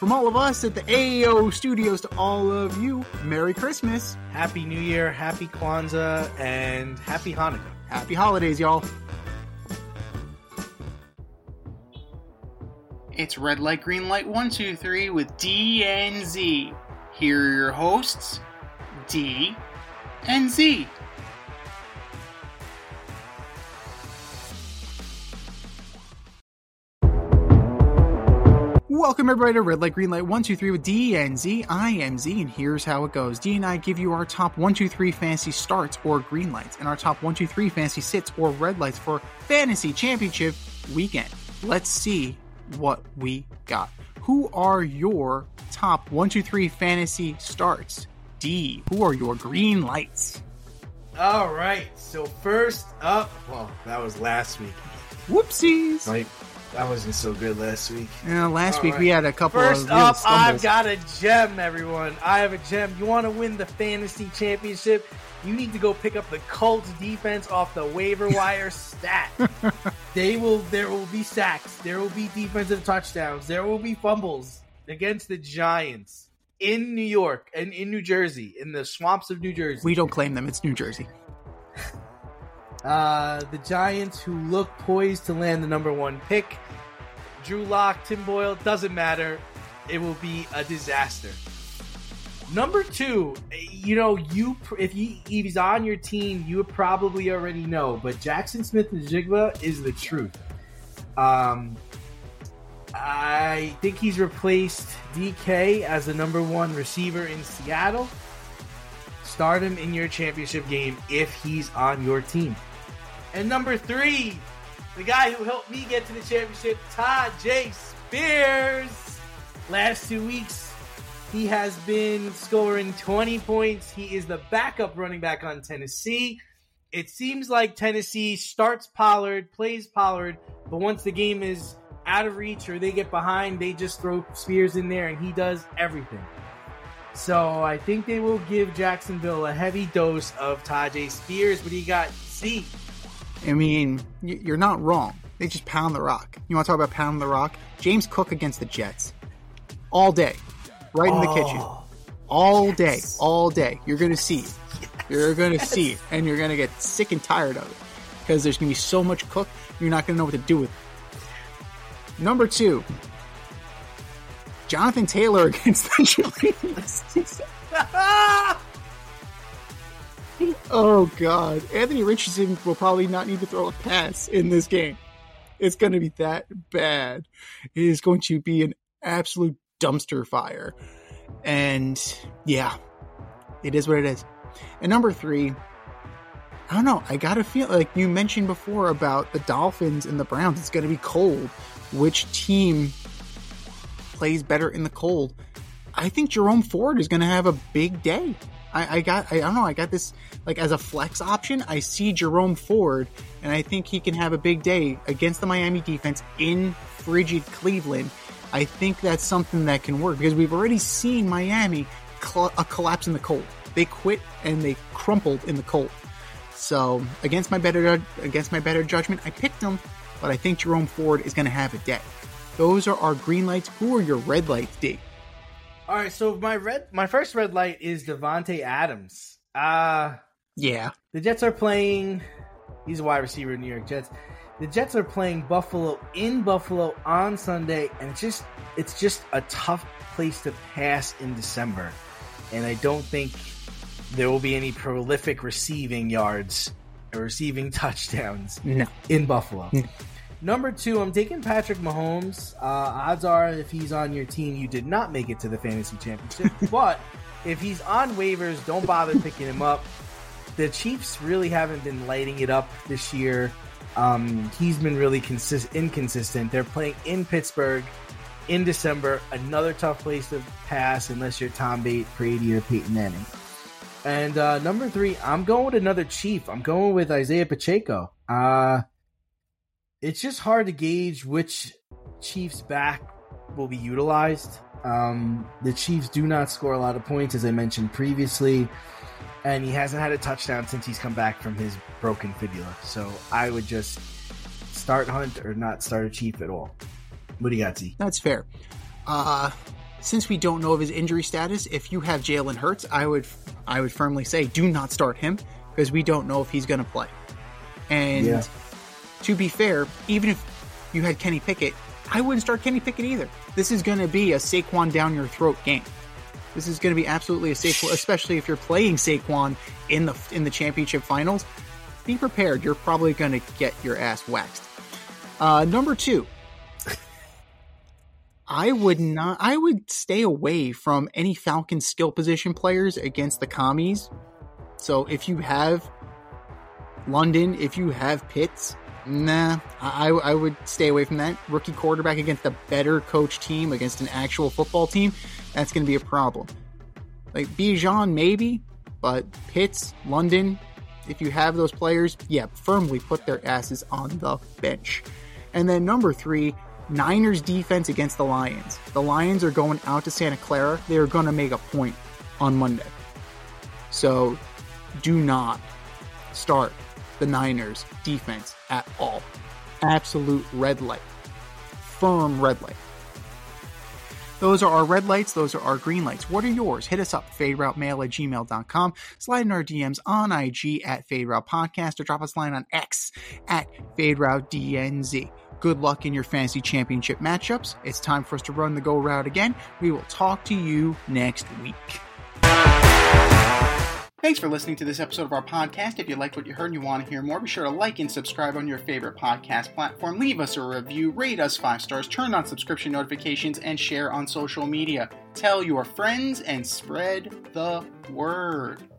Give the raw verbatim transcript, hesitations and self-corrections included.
From all of us at the A E O Studios to all of you, Merry Christmas. Happy New Year, Happy Kwanzaa, and Happy Hanukkah. Happy holidays, y'all. It's Red Light, Green Light one two three with D and Z. Here are your hosts, D and Z. Welcome everybody to Red Light, Green Light one two three with D and Z. I am Z, and here's how it goes. D and I give you our top one two three fantasy starts or green lights, and our top one two three fantasy sits or red lights for Fantasy Championship Weekend. Let's see what we got. Who are your top one two three fantasy starts? D, who are your green lights? All right, so first up, well, that was last week. Whoopsies. Right, that wasn't so good last week. Yeah, last All week right. we had a couple First of real up, stumbles. I've got a gem, everyone. I have a gem. You want to win the Fantasy Championship? You need to go pick up the Colts defense off the waiver wire stat. They will. There will be sacks. There will be defensive touchdowns. There will be fumbles against the Giants in New York and in New Jersey, in the swamps of New Jersey. We don't claim them. It's New Jersey. Uh, the Giants, who look poised to land the number one pick. Drew Lock, Tim Boyle, doesn't matter. It will be a disaster. Number two, you know, you if, he, if he's on your team, you probably already know, but Jackson Smith-Njigba is the truth. Um, I think he's replaced D K as the number one receiver in Seattle. Start him in your championship game if he's on your team. And number three, the guy who helped me get to the championship, Tyjae Spears. Last two weeks, he has been scoring twenty points. He is the backup running back on Tennessee. It seems like Tennessee starts Pollard, plays Pollard, but once the game is out of reach or they get behind, they just throw Spears in there and he does everything. So I think they will give Jacksonville a heavy dose of Tyjae Spears. What do you got? C. I mean, you're not wrong. They just pound the rock. You want to talk about pound the rock? James Cook against the Jets. All day. Right in the Oh, kitchen. All yes. day. All day. You're going to see it. Yes. You're going to Yes. see it. And you're going to get sick and tired of it. Because there's going to be so much Cook, you're not going to know what to do with it. Number two. Jonathan Taylor against the Giants. Oh, God. Anthony Richardson will probably not need to throw a pass in this game. It's going to be that bad. It is going to be an absolute dumpster fire. And, yeah, it is what it is. And number three, I don't know. I got to feel like you mentioned before about the Dolphins and the Browns. It's going to be cold. Which team plays better in the cold? I think Jerome Ford is going to have a big day. I, I got, I don't know, I got this, like, as a flex option, I see Jerome Ford, and I think he can have a big day against the Miami defense in frigid Cleveland. I think that's something that can work, because we've already seen Miami cl- a collapse in the cold. They quit, and they crumpled in the cold. So, against my better, against my better judgment, I picked him, but I think Jerome Ford is going to have a day. Those are our green lights. Who are your red lights, D? All right, so my red, my first red light is Devontae Adams. Uh, Yeah. the Jets are playing, he's a wide receiver in New York Jets. The Jets are playing Buffalo in Buffalo on Sunday, and it's just, it's just a tough place to pass in December. And I don't think there will be any prolific receiving yards or receiving touchdowns No. in Buffalo. No. Number two, I'm taking Patrick Mahomes. Uh, odds are, if he's on your team, you did not make it to the fantasy championship. But if he's on waivers, don't bother picking him up. The Chiefs really haven't been lighting it up this year. Um, he's been really consist- inconsistent. They're playing in Pittsburgh in December. Another tough place to pass unless you're Tom Brady or Peyton Manning. And uh, number three, I'm going with another Chief. I'm going with Isaiah Pacheco. Uh, it's just hard to gauge which Chiefs back will be utilized. Um, the Chiefs do not score a lot of points, as I mentioned previously, and he hasn't had a touchdown since he's come back from his broken fibula. So I would just start Hunt or not start a Chief at all. What do you got, Z? That's fair. Uh, since we don't know of his injury status, if you have Jalen Hurts, I would I would firmly say do not start him because we don't know if he's going to play. And yeah. to be fair, even if you had Kenny Pickett, I wouldn't start Kenny Pickett either. This is going to be a Saquon down your throat game. This is going to be absolutely a Saquon, especially if you're playing Saquon in the in the championship finals. Be prepared. You're probably going to get your ass waxed. Uh, number two, I would not. I would stay away from any Falcons skill position players against the commies. So if you have London, if you have Pitts, nah, I, I would stay away from that. Rookie quarterback against a better coach team, against an actual football team, that's going to be a problem. Like Bijan, maybe, but Pitts, London, if you have those players, yeah, firmly put their asses on the bench. And then number three, Niners defense against the Lions. The Lions are going out to Santa Clara. They're going to make a point on Monday. So do not start the Niners defense at all. Absolute red light. Firm red light. Those are our red lights. Those are our green lights. What are yours? Hit us up, faderoutemail at gmail dot com. Slide in our D Ms on I G at FadeRoute Podcast or drop us a line on X at FadeRouteDNZ. Good luck in your fantasy championship matchups. It's time for us to run the go route again. We will talk to you next week. Thanks for listening to this episode of our podcast. If you liked what you heard and you want to hear more, be sure to like and subscribe on your favorite podcast platform. Leave us a review, rate us five stars, turn on subscription notifications, and share on social media. Tell your friends and spread the word.